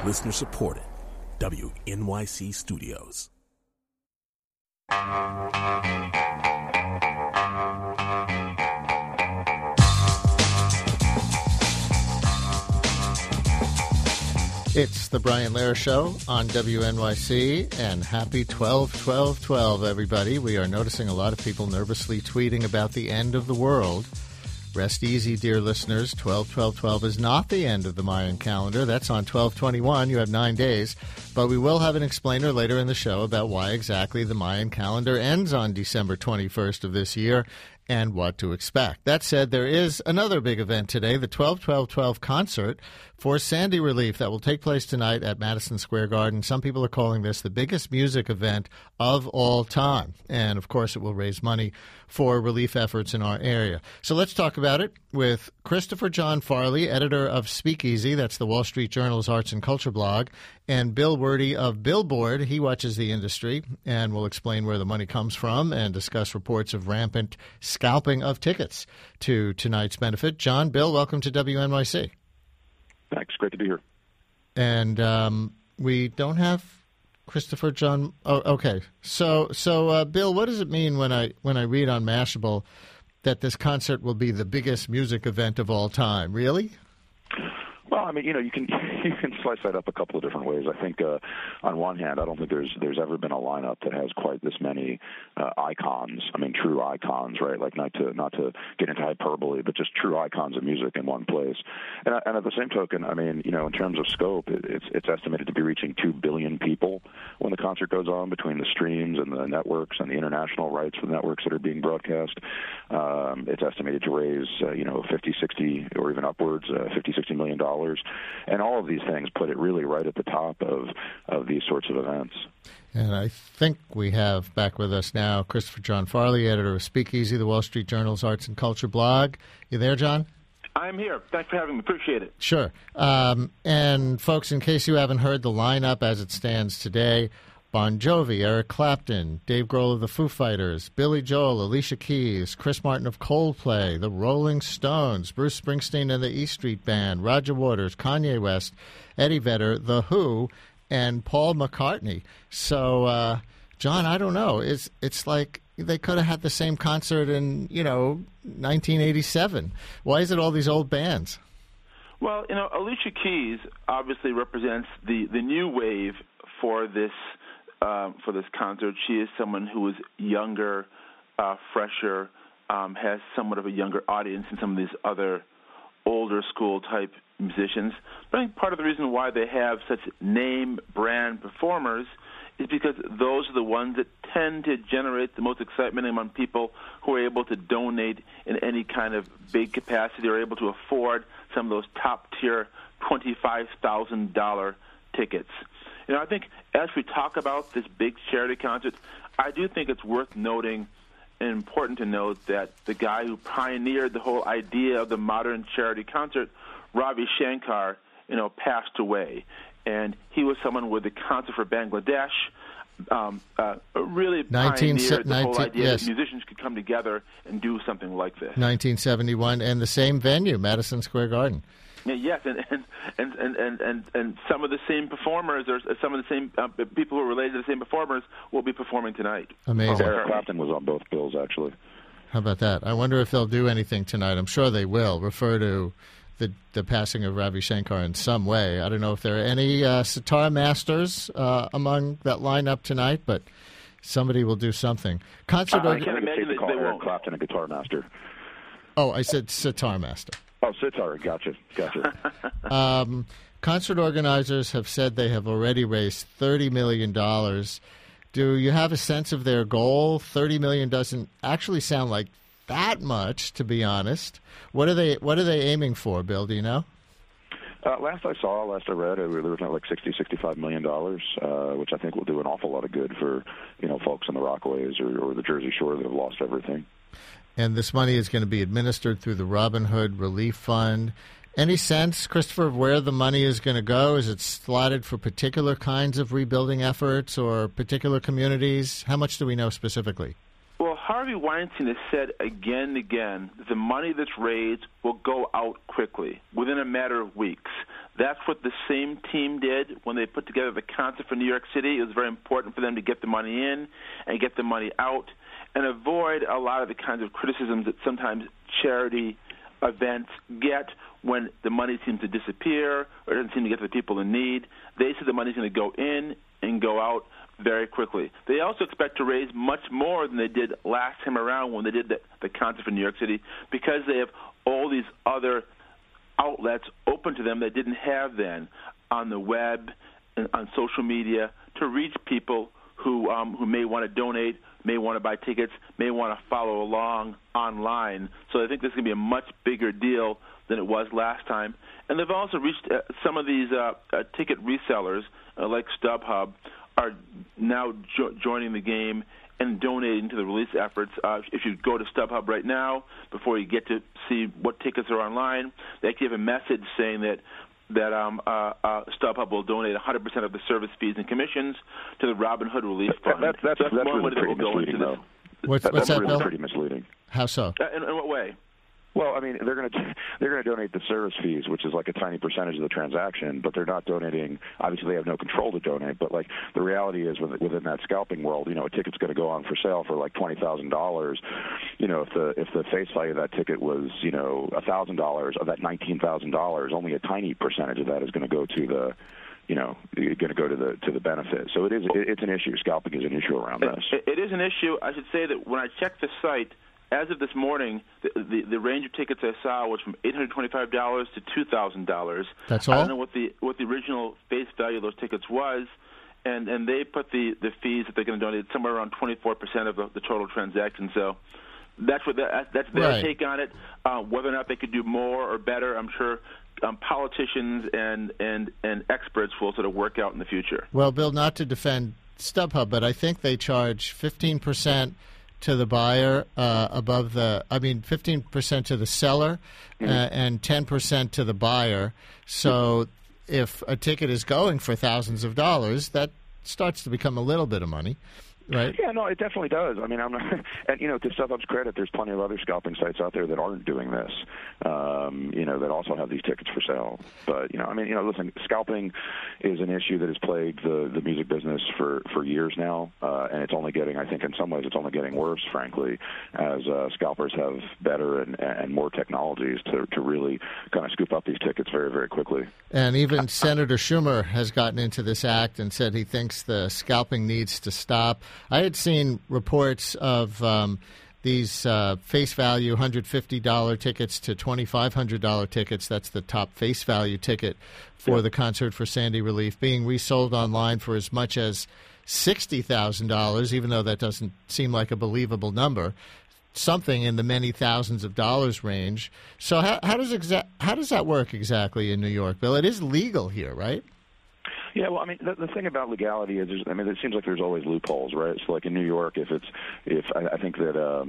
Listener supported. WNYC Studios. It's the Brian Lehrer Show on WNYC, and happy 12/12/12, everybody. We are noticing a lot of people nervously tweeting about the end of the world. Rest easy, dear listeners. 12/12/12 is not the end of the Mayan calendar. That's on 12/21. You have 9 days. But we will have an explainer later in the show about why exactly the Mayan calendar ends on December 21st of this year and what to expect. That said, there is another big event today, the 12/12/12 concert for Sandy relief that will take place tonight at Madison Square Garden. Some people are calling this the biggest music event of all time. And, of course, it will raise money for relief efforts in our area. So let's talk about it with Christopher John Farley, editor of Speakeasy, that's the Wall Street Journal's arts and culture blog, and Bill Werde of Billboard. He watches the industry and will explain where the money comes from and discuss reports of rampant scalping of tickets to tonight's benefit. John, Bill, welcome to WNYC. Thanks. Great to be here. And we don't have Christopher John. Oh, okay. So, Bill, what does it mean when I read on Mashable that this concert will be the biggest music event of all time? Really? Well, I mean, you can slice that up a couple of different ways. I think on one hand, I don't think there's ever been a lineup that has quite this many icons. I mean, true icons, right? Like not to get into hyperbole, but just true icons of music in one place. And at the same token, I mean, in terms of scope, it's estimated to be reaching 2 billion people when the concert goes on between the streams and the networks and the international rights for the networks that are being broadcast. It's estimated to raise 50, 60, or even upwards $50-60 million. And all of these things put it really right at the top of these sorts of events. And I think we have back with us now Christopher John Farley, editor of Speakeasy, the Wall Street Journal's arts and culture blog. You there, John? I'm here. Thanks for having me. Appreciate it. Sure. And, folks, in case you haven't heard the lineup as it stands today, Bon Jovi, Eric Clapton, Dave Grohl of the Foo Fighters, Billy Joel, Alicia Keys, Chris Martin of Coldplay, the Rolling Stones, Bruce Springsteen and the E Street Band, Roger Waters, Kanye West, Eddie Vedder, The Who, and Paul McCartney. So, John, I don't know. It's like they could have had the same concert in, 1987. Why is it all these old bands? Well, Alicia Keys obviously represents the new wave for this concert. She is someone who is younger, fresher, has somewhat of a younger audience than some of these other older school type musicians. But I think part of the reason why they have such name brand performers is because those are the ones that tend to generate the most excitement among people who are able to donate in any kind of big capacity or able to afford some of those top tier $25,000 tickets. I think as we talk about this big charity concert, I do think it's worth noting and important to note that the guy who pioneered the whole idea of the modern charity concert, Ravi Shankar, passed away. And he was someone with the Concert for Bangladesh, really pioneered the whole idea that musicians could come together and do something like this. 1971, and the same venue, Madison Square Garden. Yes, and some of the same performers or some of the same people who are related to the same performers will be performing tonight. Amazing. Eric Clapton was on both bills, actually. How about that? I wonder if they'll do anything tonight. I'm sure they will refer to the passing of Ravi Shankar in some way. I don't know if there are any sitar masters among that lineup tonight, but somebody will do something. I can't imagine that they won't. Clapton a guitar master. Oh, I said sitar master. Oh, sitar. Gotcha. Concert organizers have said they have already raised $30 million. Do you have a sense of their goal? $30 million doesn't actually sound like that much, to be honest. What are they aiming for, Bill? Do you know? Last I read, we were looking at like $60-65 million, which I think will do an awful lot of good for folks in the Rockaways or the Jersey Shore that have lost everything. And this money is going to be administered through the Robin Hood Relief Fund. Any sense, Christopher, of where the money is going to go? Is it slotted for particular kinds of rebuilding efforts or particular communities? How much do we know specifically? Well, Harvey Weinstein has said again and again that the money that's raised will go out quickly, within a matter of weeks. That's what the same team did when they put together the concert for New York City. It was very important for them to get the money in and get the money out and avoid a lot of the kinds of criticisms that sometimes charity events get when the money seems to disappear or doesn't seem to get to the people in need. They said the money's going to go in and go out very quickly. They also expect to raise much more than they did last time around when they did the concert for New York City, because they have all these other outlets open to them they didn't have then on the web and on social media to reach people who may want to donate, may want to buy tickets, may want to follow along online. So I think this is going to be a much bigger deal than it was last time. And they've also reached some of these ticket resellers like StubHub are now joining the game and donating to the release efforts. If you go to StubHub right now, before you get to see what tickets are online, they actually have a message saying that StubHub will donate 100% of the service fees and commissions to the Robin Hood Relief Fund. That's really pretty misleading, though. What's that, really Bill? Pretty misleading. How so? In what way? Well, I mean, they're going to donate the service fees, which is like a tiny percentage of the transaction, but they're not donating. Obviously, they have no control to donate. But like the reality is, within that scalping world, a ticket's going to go on for sale for like $20,000. If the face value of that ticket was $1,000, of that $19,000, only a tiny percentage of that is going to go to the going to go to the benefit. So it's an issue. Scalping is an issue around this. It is an issue. I should say that when I checked the site, as of this morning, the range of tickets I saw was from $825 to $2,000. That's all? I don't know what the original face value of those tickets was, and they put the fees that they're going to donate somewhere around 24% of the total transaction. So that's that's their right. take on it. Whether or not they could do more or better, I'm sure politicians and experts will sort of work out in the future. Well, Bill, not to defend StubHub, but I think they charge 15% to the buyer 15% to the seller and 10% to the buyer. So if a ticket is going for thousands of dollars, that starts to become a little bit of money. Right? Yeah, no, it definitely does. I mean, I'm not, and to StubHub's credit, there's plenty of other scalping sites out there that aren't doing this. That also have these tickets for sale. But listen, scalping is an issue that has plagued the music business for years now, and it's only getting, I think, in some ways, it's only getting worse, frankly, as scalpers have better and more technologies to really kind of scoop up these tickets very, very quickly. And even Senator Schumer has gotten into this act and said he thinks the scalping needs to stop. I had seen reports of these face value $150 tickets to $2,500 tickets. That's the top face value ticket for the concert for Sandy Relief, being resold online for as much as $60,000, even though that doesn't seem like a believable number. Something in the many thousands of dollars range. So how does that work exactly in New York, Bill? It is legal here, right? Yeah, well, I mean, the thing about legality is, it seems like there's always loopholes, right? So, like in New York, I think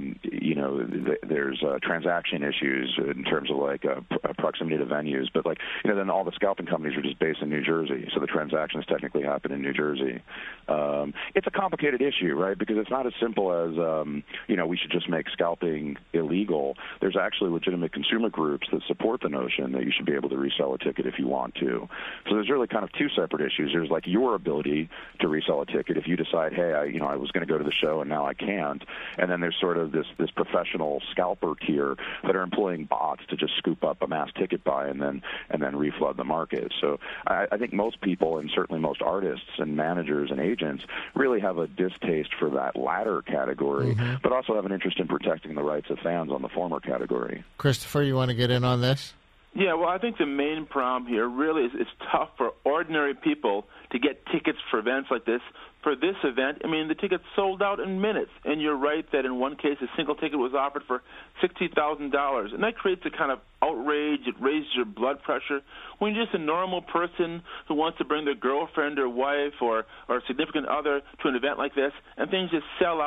that there's transaction issues in terms of like proximity to venues, but then all the scalping companies are just based in New Jersey, so the transactions technically happen in New Jersey. It's a complicated issue, right? Because it's not as simple as we should just make scalping illegal. There's actually legitimate consumer groups that support the notion that you should be able to resell a ticket if you want to. So there's really kind of two separate issues. There's like your ability to resell a ticket if you decide, hey, I was going to go to the show and now I can't. And then there's sort of this professional scalper tier that are employing bots to just scoop up a mass ticket buy and then reflood the market. So I think most people, and certainly most artists and managers and agents, really have a distaste for that latter category, but also have an interest in protecting the rights of fans on the former category. Christopher, you want to get in on this? Yeah, well, I think the main problem here really is it's tough for ordinary people to get tickets for events like this. For this event, the tickets sold out in minutes, and you're right that in one case a single ticket was offered for $60,000, and that creates a kind of outrage. It raises your blood pressure. When you're just a normal person who wants to bring their girlfriend or wife or significant other to an event like this, and things just sell out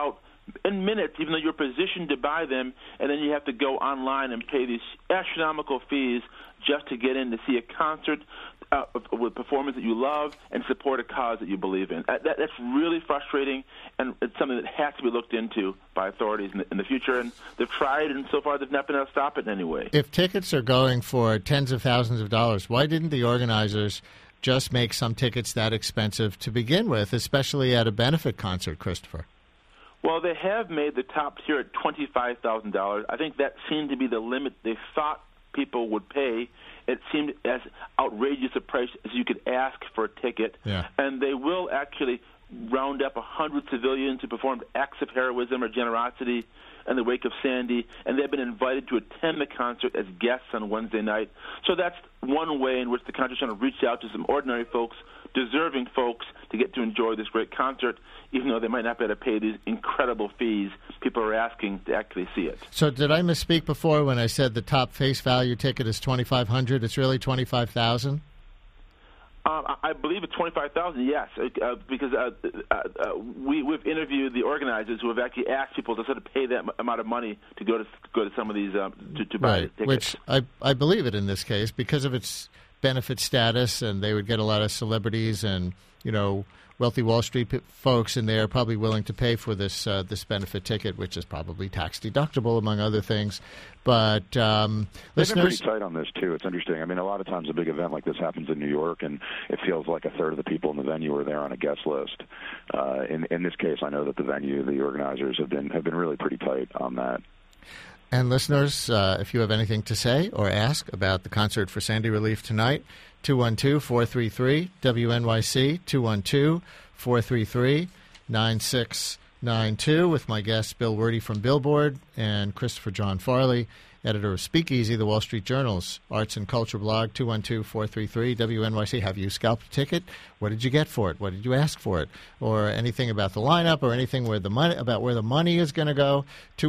in minutes, even though you're positioned to buy them, and then you have to go online and pay these astronomical fees just to get in to see a concert with performance that you love and support a cause that you believe in. That's really frustrating, and it's something that has to be looked into by authorities in the future. And they've tried, and so far they've not been able to stop it in any way. If tickets are going for tens of thousands of dollars, why didn't the organizers just make some tickets that expensive to begin with, especially at a benefit concert, Christopher? Well, they have made the top tier at $25,000. I think that seemed to be the limit they thought people would pay. It seemed as outrageous a price as you could ask for a ticket. Yeah. And they will actually round up 100 civilians who performed acts of heroism or generosity in the wake of Sandy, and they've been invited to attend the concert as guests on Wednesday night. So that's one way in which the country's trying to reach out to some ordinary folks, deserving folks, to get to enjoy this great concert, even though they might not be able to pay these incredible fees people are asking to actually see it. So did I misspeak before when I said the top face value ticket is $2,500? It's really $25,000? I believe it's $25,000. Yes, because we've interviewed the organizers who have actually asked people to sort of pay that amount of money to go to some of these to buy tickets. Which I believe it in this case because of its benefit status, and they would get a lot of celebrities and wealthy Wall Street folks, and they are probably willing to pay for this benefit ticket, which is probably tax deductible among other things. But listeners, they've been pretty tight on this too. It's interesting. I mean, a lot of times a big event like this happens in New York, and it feels like a third of the people in the venue are there on a guest list. In this case, I know that the organizers have been really pretty tight on that. And listeners, if you have anything to say or ask about the concert for Sandy Relief tonight, 212-433-WNYC, 212-433-9692, with my guest Bill Werde from Billboard and Christopher John Farley, editor of Speakeasy, the Wall Street Journal's arts and culture blog, 212-433-WNYC. Have you scalped a ticket? What did you get for it? What did you ask for it? Or anything about the lineup or anything about where the money is going to go,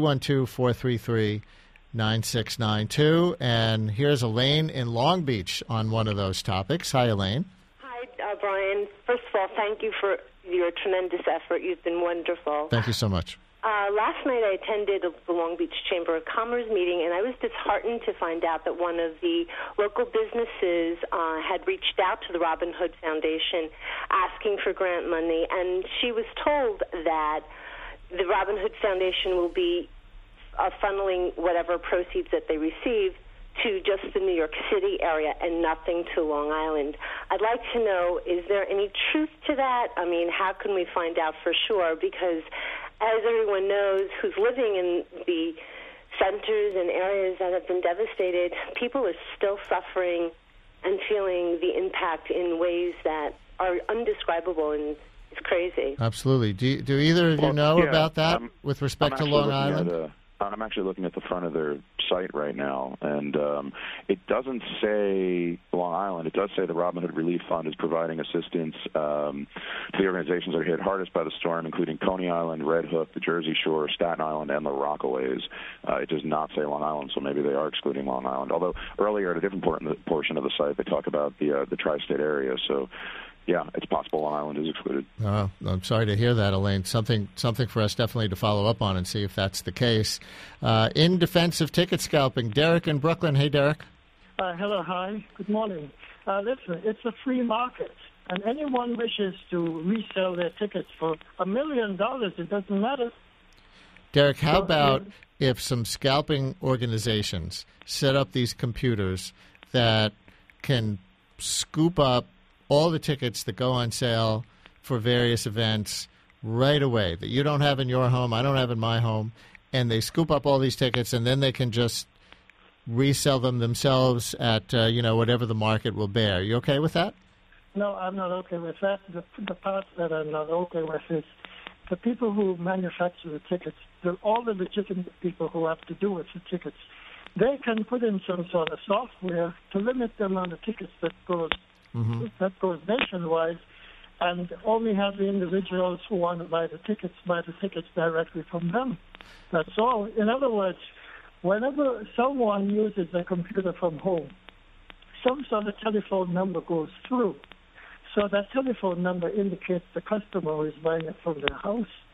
212-433-9692. And here's Elaine in Long Beach on one of those topics. Hi, Elaine. Hi, Brian. First of all, thank you for your tremendous effort. You've been wonderful. Thank you so much. Last night I attended the Long Beach Chamber of Commerce meeting, and I was disheartened to find out that one of the local businesses had reached out to the Robin Hood Foundation asking for grant money, and she was told that the Robin Hood Foundation will be funneling whatever proceeds that they receive to just the New York City area and nothing to Long Island. I'd like to know, is there any truth to that? I mean, how can we find out for sure? Because as everyone knows who's living in the centers and areas that have been devastated, people are still suffering and feeling the impact in ways that are undescribable, and it's crazy. Absolutely. Do either of you know about that with respect to Long Island? I'm actually looking at the front of their site right now, and it doesn't say Long Island. It does say the Robin Hood Relief Fund is providing assistance to the organizations that are hit hardest by the storm, including Coney Island, Red Hook, the Jersey Shore, Staten Island, and the Rockaways. It does not say Long Island, so maybe they are excluding Long Island. Although earlier at a different portion of the site, they talk about the tri-state area, so yeah, it's possible Long Island is excluded. I'm sorry to hear that, Elaine. Something for us definitely to follow up on and see if that's the case. In defense of ticket scalping, Derek in Brooklyn. Hey, Derek. Hello, hi. Good morning. Listen, it's a free market, and anyone wishes to resell their tickets for $1 million, it doesn't matter. Derek, how about if some scalping organizations set up these computers that can scoop up all the tickets that go on sale for various events right away that you don't have in your home, I don't have in my home, and they scoop up all these tickets, and then they can just resell them themselves at whatever the market will bear. You okay with that? No, I'm not okay with that. The part that I'm not okay with is the people who manufacture the tickets, all the legitimate people who have to do with the tickets. They can put in some sort of software to limit the amount of tickets that goes nationwide, and only have the individuals who want to buy the tickets directly from them. That's all. In other words, whenever someone uses a computer from home, some sort of telephone number goes through. So that telephone number indicates the customer who is buying it from their house.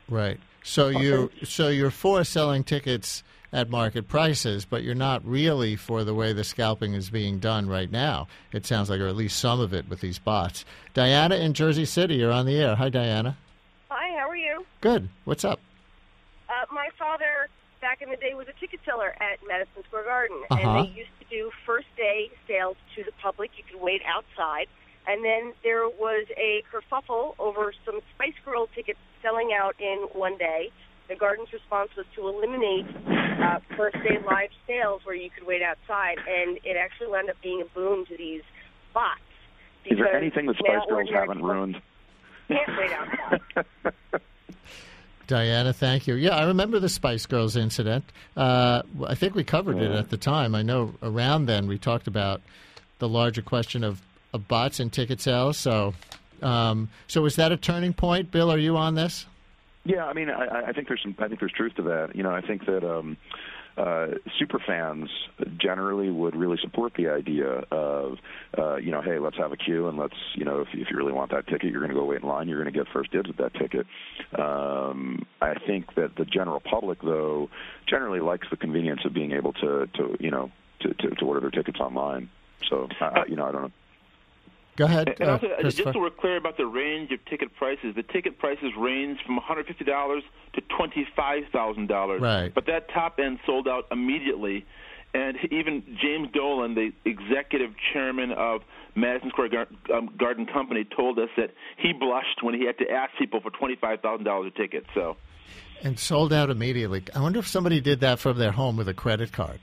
Right. So you're for selling tickets at market prices, but you're not really for the way the scalping is being done right now. It sounds like, or at least some of it with these bots. Diana in Jersey City, you're on the air. Hi, Diana. Hi, how are you? Good. What's up? My father, back in the day, was a ticket seller at Madison Square Garden, Uh-huh. and they used to do first-day sales to the public. You could wait outside. And then there was a kerfuffle over some Spice Girl tickets selling out in one day. The Garden's response was to eliminate first-day live sales where you could wait outside, and it actually wound up being a boon to these bots. Is there anything that Spice Girls haven't ruined? Can't wait outside. Diana, thank you. Yeah, I remember the Spice Girls incident. I think we covered it at the time. I know around then we talked about the larger question of bots and ticket sales. So is that a turning point? Bill, are you on this? Yeah, I mean, I think there's truth to that. You know, I think that super fans generally would really support the idea of, hey, let's have a queue and let's, if you really want that ticket, you're going to go wait in line. You're going to get first dibs at that ticket. I think that the general public, though, generally likes the convenience of being able to order their tickets online. So, I don't know. Go ahead, and also, Christopher. just so we're clear about the range of ticket prices, the ticket prices range from $150 to $25,000. Right. But that top end sold out immediately. And even James Dolan, the executive chairman of Madison Square Garden Company, told us that he blushed when he had to ask people for $25,000 a ticket. So. And sold out immediately. I wonder if somebody did that from their home with a credit card.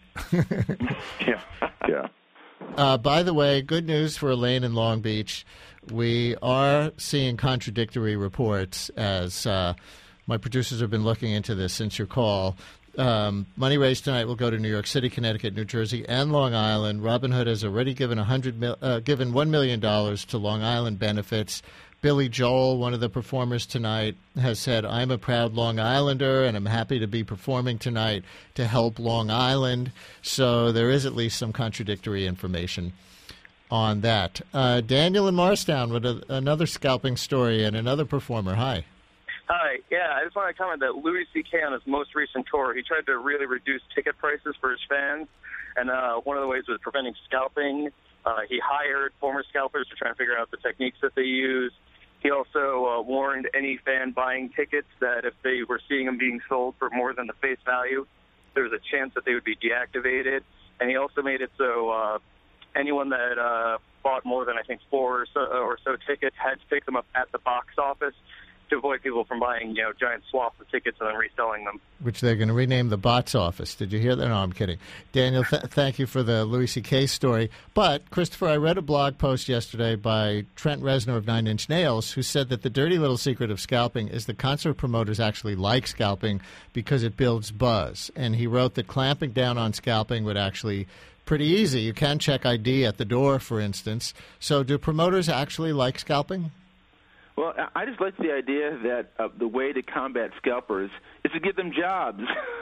Yeah. By the way, good news for Elaine in Long Beach. We are seeing contradictory reports as my producers have been looking into this since your call. Money raised tonight will go to New York City, Connecticut, New Jersey, and Long Island. Robinhood has already given given $1 million to Long Island benefits. Billy Joel, one of the performers tonight, has said, I'm a proud Long Islander, and I'm happy to be performing tonight to help Long Island. So there is at least some contradictory information on that. Daniel in Morristown with another scalping story and another performer. Hi. Hi. Yeah, I just want to comment that Louis C.K. on his most recent tour, he tried to really reduce ticket prices for his fans, and one of the ways was preventing scalping. He hired former scalpers to try and figure out the techniques that they use. He also warned any fan buying tickets that if they were seeing them being sold for more than the face value, there was a chance that they would be deactivated. And he also made it so anyone that bought more than, I think, 4 or so tickets had to pick them up at the box office to avoid people from buying, giant swaths of tickets and then reselling them. Which they're going to rename the bots office. Did you hear that? No, I'm kidding. Daniel, thank you for the Louis C.K. story. But, Christopher, I read a blog post yesterday by Trent Reznor of Nine Inch Nails who said that the dirty little secret of scalping is that concert promoters actually like scalping because it builds buzz. And he wrote that clamping down on scalping would actually pretty easy. You can check ID at the door, for instance. So do promoters actually like scalping? Well, I just like the idea that the way to combat scalpers is to give them jobs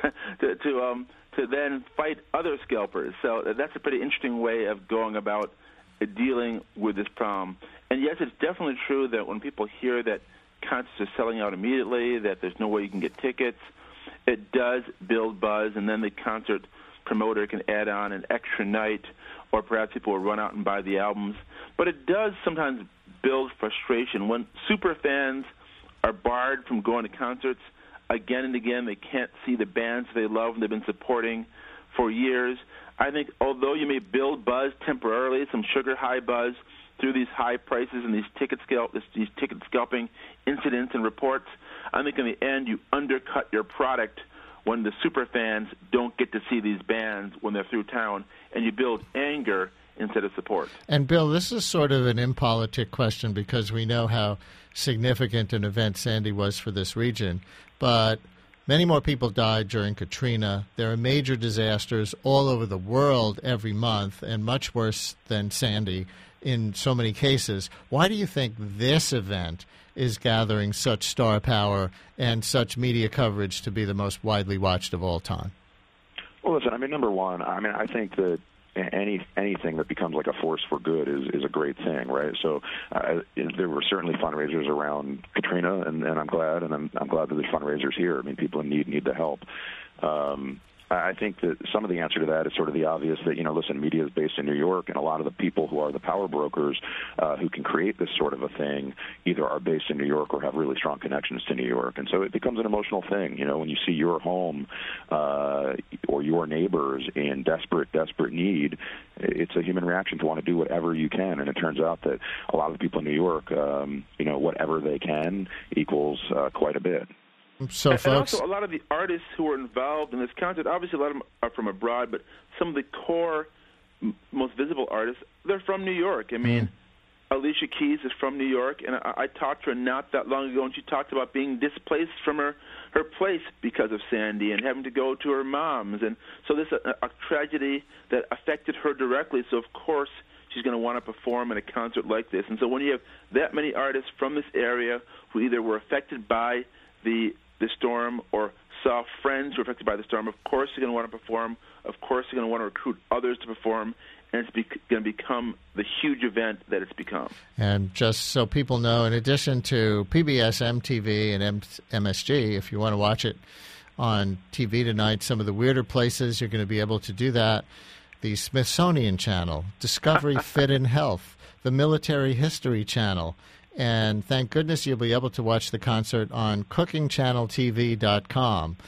to then fight other scalpers. So that's a pretty interesting way of going about dealing with this problem. And yes, it's definitely true that when people hear that concerts are selling out immediately, that there's no way you can get tickets, it does build buzz, and then the concert promoter can add on an extra night, or perhaps people will run out and buy the albums. But it does sometimes build frustration. When super fans are barred from going to concerts again and again, they can't see the bands they love and they've been supporting for years. I think although you may build buzz temporarily, some sugar high buzz through these high prices and these ticket scalping incidents and reports, I think in the end you undercut your product when the super fans don't get to see these bands when they're through town, and you build anger instead of support. And, Bill, this is sort of an impolitic question because we know how significant an event Sandy was for this region, but many more people died during Katrina. There are major disasters all over the world every month, and much worse than Sandy in so many cases. Why do you think this event is gathering such star power and such media coverage to be the most widely watched of all time? Well, listen, number one, I think that anything that becomes like a force for good is a great thing, right? So there were certainly fundraisers around Katrina, and I'm glad, and I'm glad that there's fundraisers here. I mean, people in need the help. I think that some of the answer to that is sort of the obvious that, listen, media is based in New York, and a lot of the people who are the power brokers who can create this sort of a thing either are based in New York or have really strong connections to New York. And so it becomes an emotional thing, when you see your home or your neighbors in desperate need. It's a human reaction to want to do whatever you can, and it turns out that a lot of the people in New York, whatever they can equals quite a bit. So, and folks, also a lot of the artists who are involved in this concert, obviously a lot of them are from abroad, but some of the core, most visible artists, they're from New York. I mean, Alicia Keys is from New York, and I talked to her not that long ago, and she talked about being displaced from her place because of Sandy and having to go to her mom's. And so this is a tragedy that affected her directly, so of course she's going to want to perform at a concert like this. And so when you have that many artists from this area who either were affected by the storm or saw friends who were affected by the storm, of course you're going to want to perform. Of course you're going to want to recruit others to perform, and it's going to become the huge event that it's become. And just so people know, in addition to PBS, MTV, and MSG, if you want to watch it on TV tonight, some of the weirder places you're going to be able to do that, the Smithsonian Channel, Discovery Fit and Health, the Military History Channel, and thank goodness you'll be able to watch the concert on cookingchanneltv.com.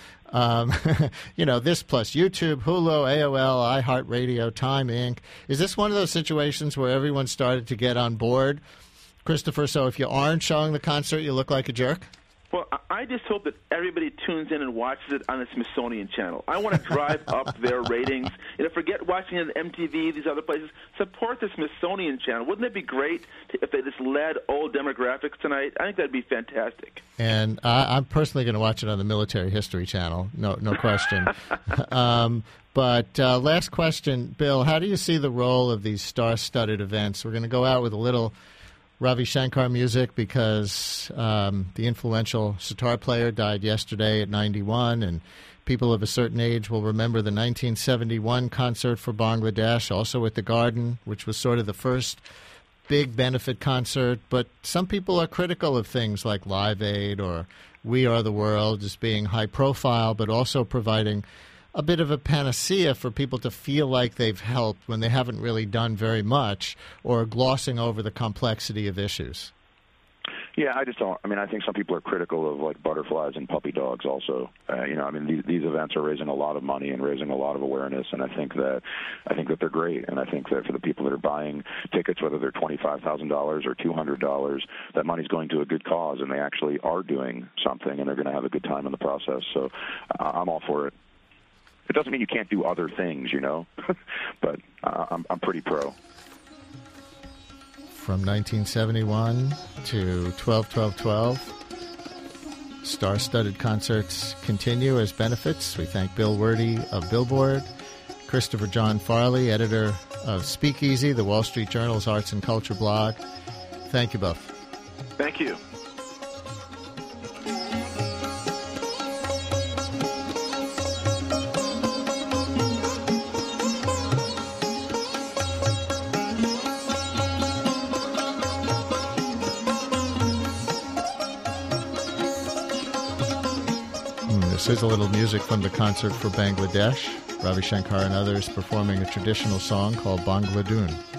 This plus YouTube, Hulu, AOL, iHeartRadio, Time Inc. Is this one of those situations where everyone started to get on board, Christopher? So if you aren't showing the concert, you look like a jerk? Well, I just hope that everybody tunes in and watches it on the Smithsonian Channel. I want to drive up their ratings. Forget watching it on MTV, these other places. Support the Smithsonian Channel. Wouldn't it be great if they just led old demographics tonight? I think that'd be fantastic. And I'm personally going to watch it on the Military History Channel, no question. But last question, Bill, how do you see the role of these star-studded events? We're going to go out with a little Ravi Shankar music because the influential sitar player died yesterday at 91, and people of a certain age will remember the 1971 concert for Bangladesh, also at the Garden, which was sort of the first big benefit concert. But some people are critical of things like Live Aid or We Are the World as being high profile, but also providing a bit of a panacea for people to feel like they've helped when they haven't really done very much, or glossing over the complexity of issues. Yeah, I just don't. I mean, I think some people are critical of like butterflies and puppy dogs. Also, these events are raising a lot of money and raising a lot of awareness, and I think that they're great. And I think that for the people that are buying tickets, whether they're $25,000 or $200, that money's going to a good cause, and they actually are doing something, and they're going to have a good time in the process. So I'm all for it. It doesn't mean you can't do other things, but I'm pretty pro. From 1971 to 12-12-12, star-studded concerts continue as benefits. We thank Bill Werde of Billboard, Christopher John Farley, editor of Speakeasy, the Wall Street Journal's arts and culture blog. Thank you both. Thank you. This is a little music from the concert for Bangladesh. Ravi Shankar and others performing a traditional song called Bangladoon.